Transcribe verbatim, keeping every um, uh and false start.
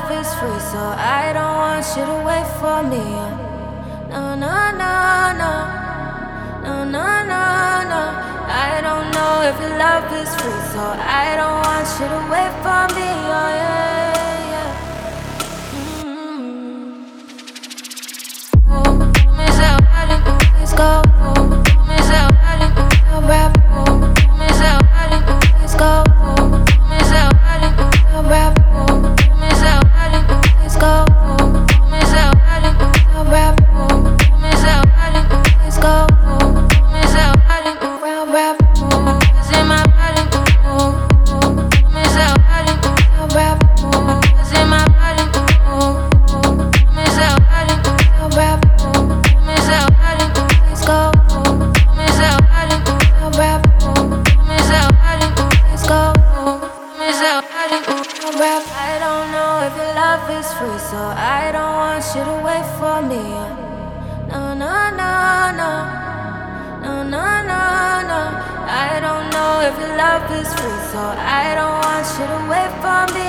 love is free, so I don't want you to wait for me. No, no, no, no, no, no, no, no. I don't know if your love is free, so I don't want you to wait for me. Oh yeah, yeah. Mm-hmm. Oh, miss out, let's go. Oh, miss out, I'll rap. Oh, miss out, let's go. Oh, miss out, I'll rap. Oh, miss out, let's go. Oh, miss out, I'll rap. Oh, miss out, let's go. Oh, miss out, I'll rap. Oh, it's in my body. Oh, miss out, I'll rap. Oh, it's in my body. Oh, miss out, I'll rap. Oh, miss out, let's go. Oh, miss out, I'll rap. Oh, miss out, let's go. Oh, miss out, I'll rap. I don't know if your love is free, so I don't want you to wait for me. No, no, no, no, no, no, no, no. I don't know if your love is free, so I don't want you to wait for me.